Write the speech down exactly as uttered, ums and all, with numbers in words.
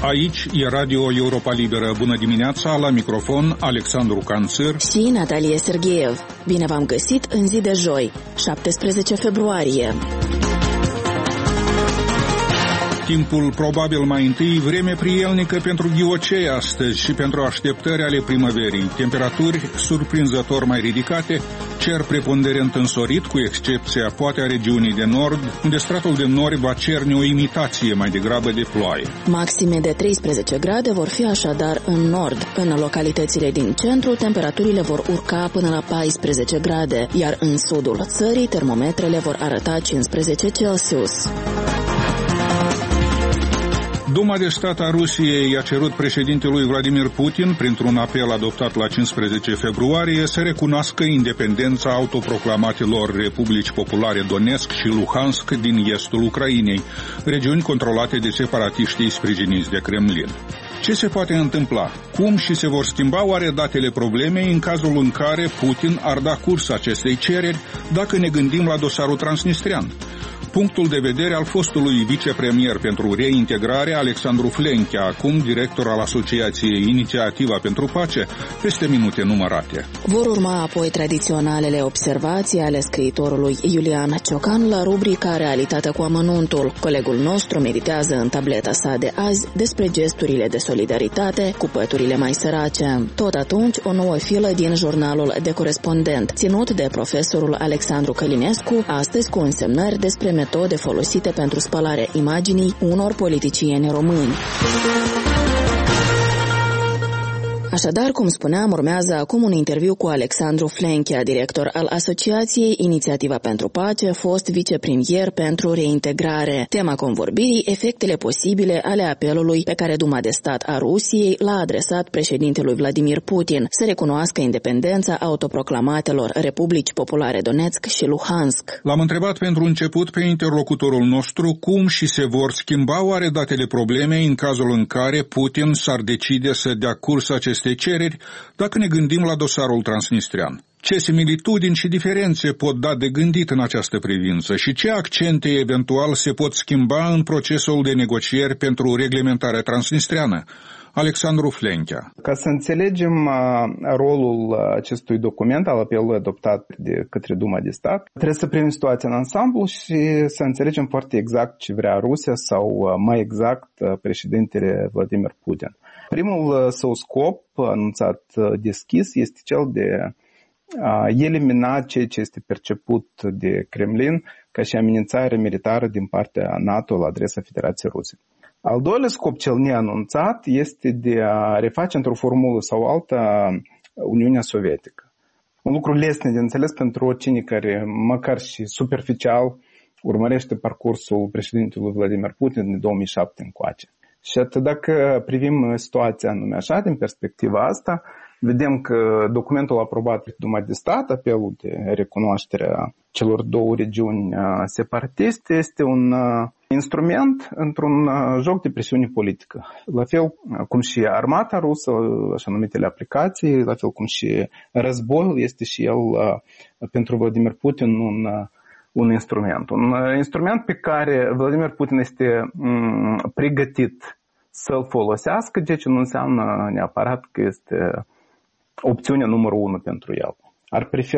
Aici e Radio Europa Liberă. Bună dimineața, la microfon Alexandru Canțăr și Natalia Sergeev. Bine v-am găsit în zi de joi, șaptesprezece februarie. Timpul probabil mai întâi, vreme prielnică pentru ghiocei astăzi și pentru așteptări ale primăverii. Temperaturi surprinzător mai ridicate, cer preponderent însorit, cu excepția poate a regiunii de nord, unde stratul de nori va cerne o imitație mai degrabă de ploaie. Maxime de treisprezece grade vor fi așadar în nord. În localitățile din centru, temperaturile vor urca până la paisprezece grade, iar în sudul țării, termometrele vor arăta cincisprezece Celsius. Duma de stat a Rusiei i-a cerut președintelui Vladimir Putin, printr-un apel adoptat la cincisprezece februarie, să recunoască independența autoproclamatelor Republici Populare Donetsk și Luhansk din estul Ucrainei, regiuni controlate de separatiștii sprijiniți de Kremlin. Ce se poate întâmpla? Cum și se vor schimba oare datele problemei în cazul în care Putin ar da curs acestei cereri, dacă ne gândim la dosarul transnistrian? Punctul de vedere al fostului vicepremier pentru reintegrare, Alexandru Flenchea, acum director al Asociației Inițiativa pentru Pace, peste minute numărate. Vor urma apoi tradiționalele observații ale scriitorului Iulian Ciocan la rubrica Realitatea cu amănuntul. Colegul nostru meditează în tableta sa de azi despre gesturile de solidaritate cu păturile mai sărace. Tot atunci, o nouă filă din jurnalul de corespondent, ținut de profesorul Alexandru Călinescu, astăzi cu însemnări despre metode folosite pentru spălarea imaginii unor politicieni români. Așadar, cum spuneam, urmează acum un interviu cu Alexandru Flenchea, director al Asociației Inițiativa pentru Pace, fost vicepremier pentru reintegrare. Tema convorbirii, efectele posibile ale apelului pe care Duma de stat a Rusiei l-a adresat președintelui Vladimir Putin, să recunoască independența autoproclamatelor Republici Populare Donetsk și Luhansk. L-am întrebat pentru început pe interlocutorul nostru cum și se vor schimba oare datele problemei în cazul în care Putin s-ar decide să dea curs acestei cereri, dacă ne gândim la dosarul transnistrian. Ce similitudini și diferențe pot da de gândit în această privință și ce accente eventual se pot schimba în procesul de negocieri pentru reglementarea transnistriană? Alexandru Flenchea. Ca să înțelegem rolul acestui document, al apelului adoptat de către Duma de stat, trebuie să privim situația în ansamblu și să înțelegem foarte exact ce vrea Rusia sau mai exact președintele Vladimir Putin. Primul său scop, anunțat deschis, este cel de a elimina ceea ce este perceput de Kremlin ca și amenințare militară din partea NATO la adresa Federației Ruse. Al doilea scop, cel neanunțat, este de a reface într-o formulă sau alta Uniunea Sovietică. Un lucru lesne de înțeles pentru oricine care, măcar și superficial, urmărește parcursul președintelui Vladimir Putin din două mii șapte încoace. Și atât dacă privim situația anume așa, din perspectiva asta, vedem că documentul aprobat de Duma de stat, apelul de recunoaștere a celor două regiuni separatiste, este un instrument într-un joc de presiune politică. La fel cum și armata rusă, așa numitele aplicații, la fel cum și războiul, este și el pentru Vladimir Putin un un instrument. Un instrument pe care Vladimir Putin este m- pregătit să-l folosească, ceea ce nu înseamnă neapărat că este opțiunea numărul unu pentru el. Ar prefera